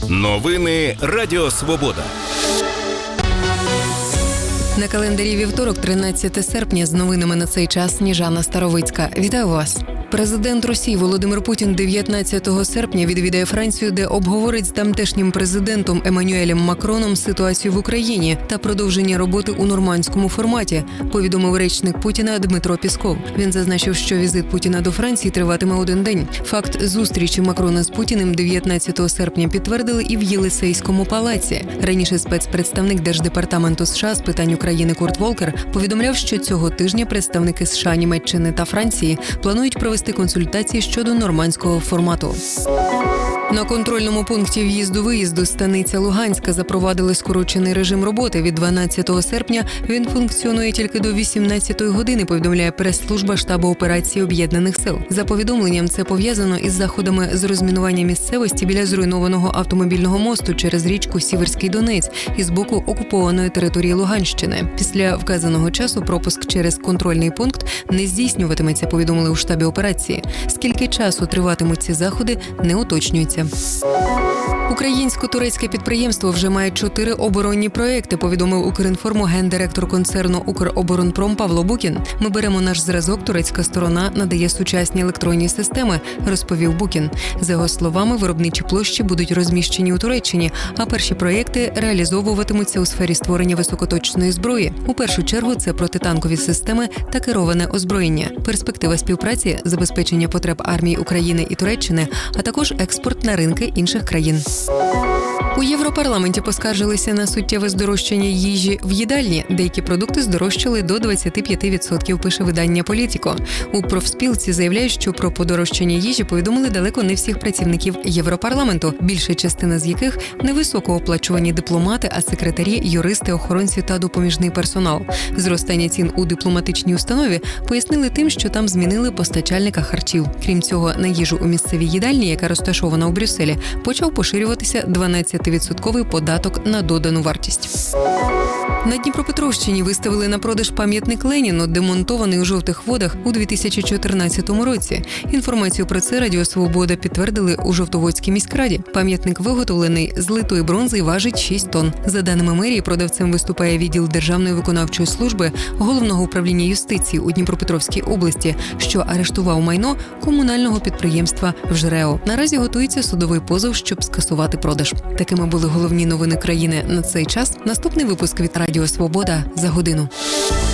Новини Радіо Свобода. На календарі вівторок, 13 серпня, з новинами на цей час Сніжана Старовицька. Вітаю вас! Президент Росії Володимир Путін 19 серпня відвідає Францію, де обговорить з тамтешнім президентом Еммануелем Макроном ситуацію в Україні та продовження роботи у нормандському форматі, повідомив речник Путіна Дмитро Пісков. Він зазначив, що візит Путіна до Франції триватиме один день. Факт зустрічі Макрона з Путіним 19 серпня підтвердили і в Єлисейському палаці. Раніше спецпредставник Держдепартаменту США з питань України Курт Волкер повідомляв, що цього тижня представники США, Німеччини та Франції планують провести консультації щодо нормандського формату. На контрольному пункті в'їзду-виїзду станиця Луганська запровадили скорочений режим роботи. Від 12 серпня він функціонує тільки до 18-ї години, повідомляє прес-служба штабу операції Об'єднаних сил. За повідомленням, це пов'язано із заходами з розмінування місцевості біля зруйнованого автомобільного мосту через річку Сіверський Донець із боку окупованої території Луганщини. Після вказаного часу пропуск через контрольний пункт не здійснюватиметься, повідомили у штабі операції. Скільки часу триватимуть ці заходи, не уточнюється. Українсько-турецьке підприємство вже має 4 оборонні проекти, повідомив Укрінформу гендиректор концерну «Укроборонпром» Павло Букін. «Ми беремо наш зразок, турецька сторона надає сучасні електронні системи», розповів Букін. За його словами, виробничі площі будуть розміщені у Туреччині, а перші проекти реалізовуватимуться у сфері створення високоточної зброї. У першу чергу це протитанкові системи та кероване озброєння. Перспектива співпраці – забезпечення потреб армій України і Туреччини, а також експорт на ринки інших країн. У Європарламенті поскаржилися на суттєве здорожчання їжі в їдальні. Деякі продукти здорожчали до 25%, пише видання «Політіко». У профспілці заявляють, що про подорожчання їжі повідомили далеко не всіх працівників Європарламенту, більша частина з яких – невисокооплачувані дипломати, а секретарі, юристи, охоронці та допоміжний персонал. Зростання цін у дипломатичній установі пояснили тим, що там змінили постачальника харчів. Крім цього, на їжу у місцевій їдальні, яка розташована у Брюсселі, почав поширюватися 12% податок на додану вартість. На Дніпропетровщині виставили на продаж пам'ятник Леніну, демонтований у Жовтих Водах у 2014 році. Інформацію про це Радіо Свобода підтвердили у Жовтоводській міськраді. Пам'ятник виготовлений з литої бронзи і важить 6 тонн. За даними мерії, продавцем виступає відділ Державної виконавчої служби Головного управління юстиції у Дніпропетровській області, що арештував майно комунального підприємства «ВЖРЕО». Наразі готується судовий позов, щоб скасувати продаж. Такими були головні новини країни на цей час. Наступний випуск від Радіо Свобода за годину.